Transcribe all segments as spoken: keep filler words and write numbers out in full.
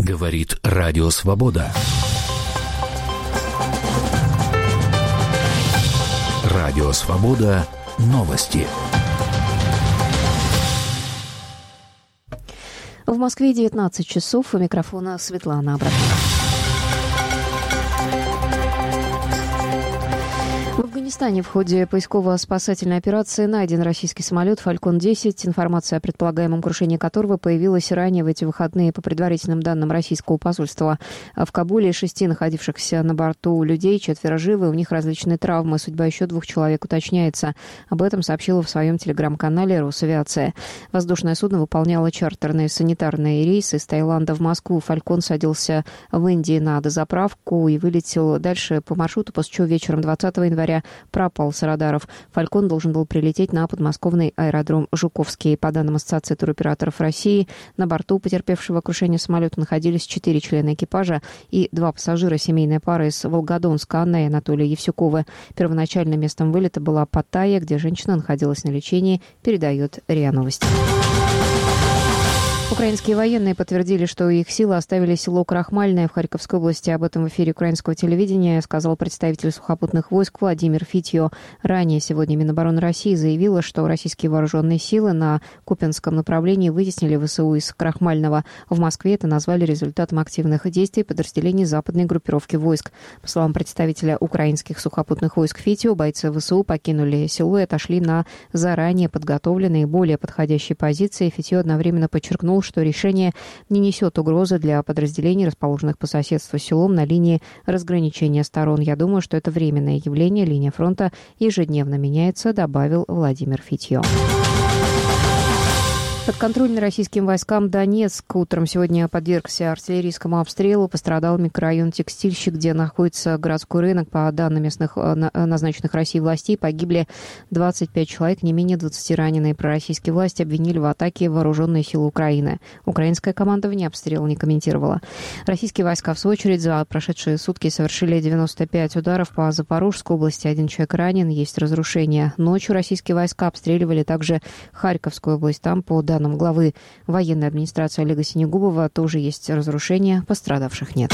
Говорит Радио Свобода. Радио Свобода. Новости. В Москве девятнадцать часов. У микрофона Светлана Абрахамова. В Афганистане в ходе поисково-спасательной операции найден российский самолет «Фалькон десять». Информация о предполагаемом крушении которого появилась ранее в эти выходные по предварительным данным российского посольства в Кабуле. Шести находившихся на борту людей, четверо живы, у них различные травмы. Судьба еще двух человек уточняется. Об этом сообщила в своем телеграм-канале Росавиация. Воздушное судно выполняло чартерные санитарные рейсы из Таиланда в Москву. «Фалькон» садился в Индии на дозаправку и вылетел дальше по маршруту, после чего вечером двадцатого января пропал с радаров. «Фалькон» должен был прилететь на подмосковный аэродром Жуковский. По данным Ассоциации туроператоров России, на борту потерпевшего крушение самолета находились четыре члена экипажа и два пассажира, семейная пара из Волгодонска, Анна и Анатолий Евсюковы. Первоначальным местом вылета была Паттайя, где женщина находилась на лечении, передает РИА Новости. Украинские военные подтвердили, что их силы оставили село Крахмальное в Харьковской области. Об этом в эфире украинского телевидения сказал представитель сухопутных войск Владимир Фитьо. Ранее сегодня Минобороны России заявила, что российские вооруженные силы на Купянском направлении вытеснили ВСУ из Крахмального. В Москве это назвали результатом активных действий подразделений западной группировки войск. По словам представителя украинских сухопутных войск Фитьо, бойцы ВСУ покинули село и отошли на заранее подготовленные более подходящие позиции. Фитьо одновременно подчеркнул, что решение не несет угрозы для подразделений, расположенных по соседству с селом на линии разграничения сторон. Я думаю, что это временное явление. Линия фронта ежедневно меняется, добавил Владимир Фитьо. Подконтрольный российским войскам Донецк утром сегодня подвергся артиллерийскому обстрелу. Пострадал микрорайон Текстильщик, где находится городской рынок. По данным местных назначенных Россией властей, погибли двадцать пять человек, не менее двадцати раненые. Пророссийские власти обвинили в атаке вооруженные силы Украины. Украинское командование обстрел не комментировало. Российские войска, в свою очередь, за прошедшие сутки совершили девяносто пять ударов по Запорожской области. Один человек ранен, есть разрушения. Ночью российские войска обстреливали также Харьковскую область. Там, по данным данным главы военной администрации Олега Синегубова, тоже есть разрушения, пострадавших нет.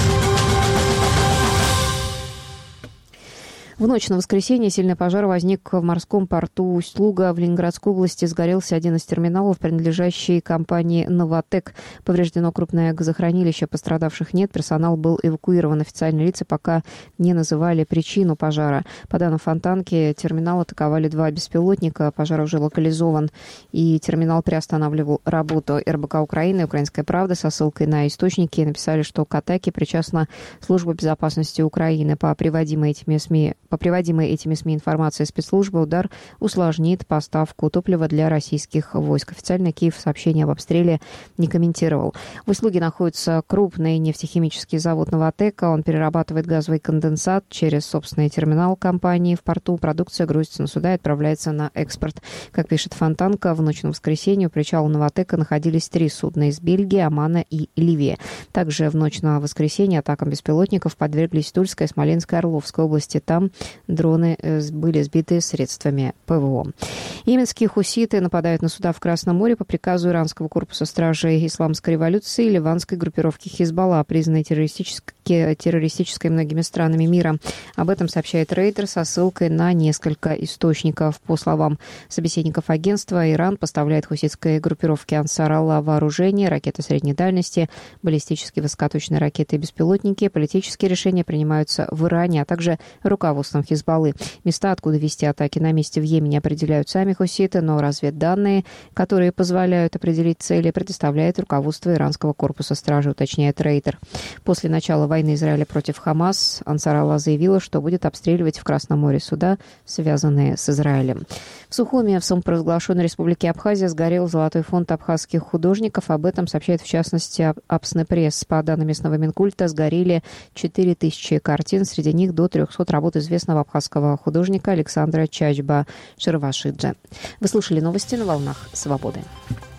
В ночь на воскресенье сильный пожар возник в морском порту Усть-Луга в Ленинградской области. Сгорелся один из терминалов, принадлежащий компании «Новатэк». Повреждено крупное газохранилище, пострадавших нет. Персонал был эвакуирован. Официальные лица пока не называли причину пожара. По данным Фонтанки, терминал атаковали два беспилотника. Пожар уже локализован, и терминал приостанавливал работу. эр бэ ка Украины и «Украинская правда» со ссылкой на источники написали, что к атаке причастна Служба безопасности Украины. По приводимой этими СМИ По приводимой этими СМИ информации спецслужбы, удар усложнит поставку топлива для российских войск. Официально Киев сообщение об обстреле не комментировал. В Усть-Луге находится крупный нефтехимический завод «Новатэк». Он перерабатывает газовый конденсат через собственный терминал компании в порту. Продукция грузится на суда и отправляется на экспорт. Как пишет Фонтанка, в ночь на воскресенье у причала «Новатэка» находились три судна из Бельгии, Омана и Ливии. Также в ночь на воскресенье атакам беспилотников подверглись Тульская, Смоленская, Орловская области. Там дроны были сбиты средствами ПВО. Йеменские хуситы нападают на суда в Красном море по приказу иранского корпуса стражей исламской революции и ливанской группировки Хизбалла, признанной террористической, террористической многими странами мира. Об этом сообщает Рейтер со ссылкой на несколько источников. По словам собеседников агентства, Иран поставляет хуситской группировке Ансар Аллах вооружение, ракеты средней дальности, баллистические высокоточные ракеты и беспилотники. Политические решения принимаются в Иране, а также руководством Хизбаллы. Места, откуда вести атаки на месте в Йемене, определяют сами хуситы, но разведданные, которые позволяют определить цели, предоставляет руководство иранского корпуса стражи, уточняет Рейтер. После начала войны Израиля против Хамас Ансар Аллах заявила, что будет обстреливать в Красном море суда, связанные с Израилем. В Сухуми, в самопровозглашенной республике Абхазия, сгорел золотой фонд абхазских художников. Об этом сообщает, в частности, Апснепресс. По данным местного Минкульта, сгорели четыре тысячи картин, среди них до трехсот работ известного абхазского художника Александра Чачба Шервашидзе. Вы слушали новости на волнах «Свободы».